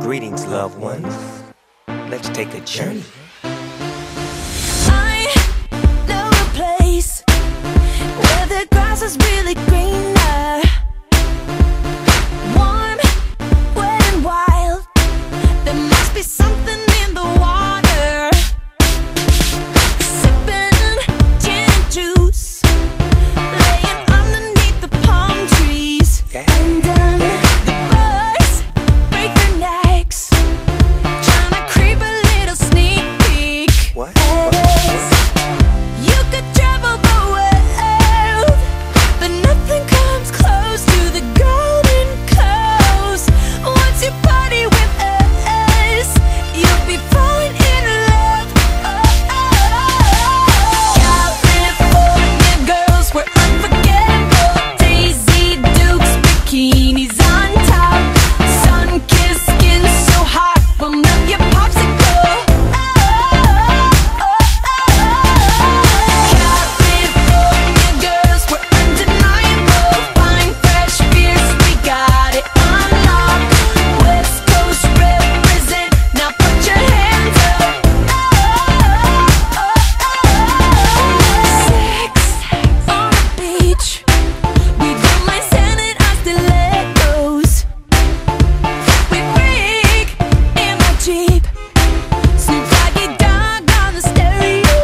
Greetings, loved ones. Let's take a journey. I know a place where the grass is really greener, warm, wet and wild. There must be something in the water. Sipping gin and juice, laying underneath the palm trees. And the birds break their necks, trying to creep a little sneak peek. What? You could travel the world, but nothing comes close to the Golden Coast. Once you party with us, you'll be falling in love. California girls, we're unforgettable. Daisy Dukes, bikinis on top, sun-kissed skin so hot, we'll melt your popsicle. California girls, we're undeniable. Fine, fresh, fierce, we got it on lock. West Coast represent, now put your hands up. Sex on the beach, we don't mind sanding our stilettos. We freak in my Jeep, Snoop Doggy Dogg on the stereo.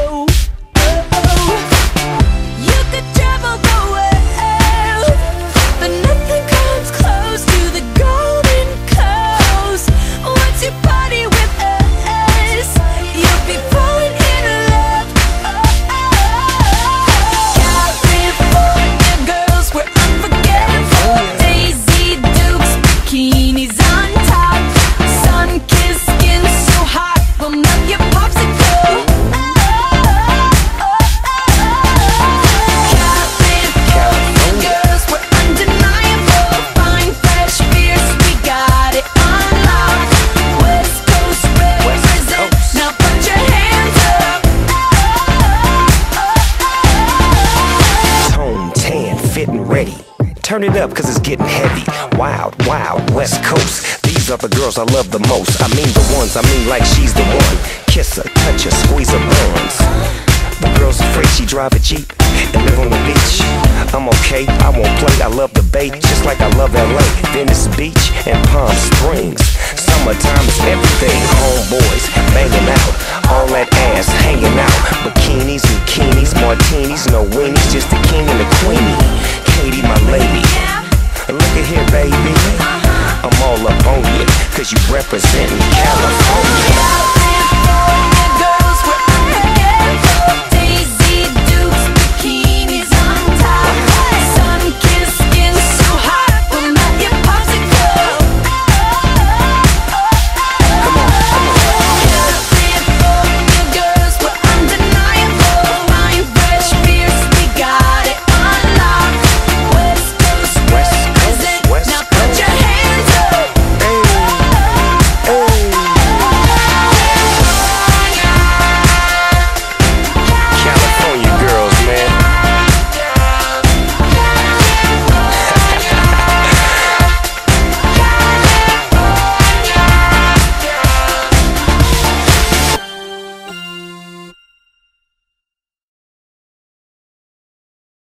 You could travel the world, but nothing comes close to the Golden Coast. Once you party with us, you'll be falling in love. California girls, we're unforgettable. Daisy Dukes, bikinis on top, sun-kissed skin so hot, we'll melt your popsicle. California girls, we're undeniable. Fine, fresh, fierce, we got it on lock. West Coast represent, now put your hands up. Tone, tan, fit and ready. Turn it up, cause it's getting heavy. Wild, wild, West Coast. These are the girls I love the most. I mean the ones, I mean like she's the one. Kiss her, touch her, squeeze her buns. The girl's afraid she drive a Jeep and live on the beach. I'm okay, I won't play, I love the bay, just like I love LA, Venice Beach, and Palm Springs. Summertime is everything, homeboys banging out, all that ass hanging out. Bikinis, bikinis, martinis, no weenies, just the king and the queenie. Katie, my lady, look at here, baby, I'm all up on you, cause you representing California.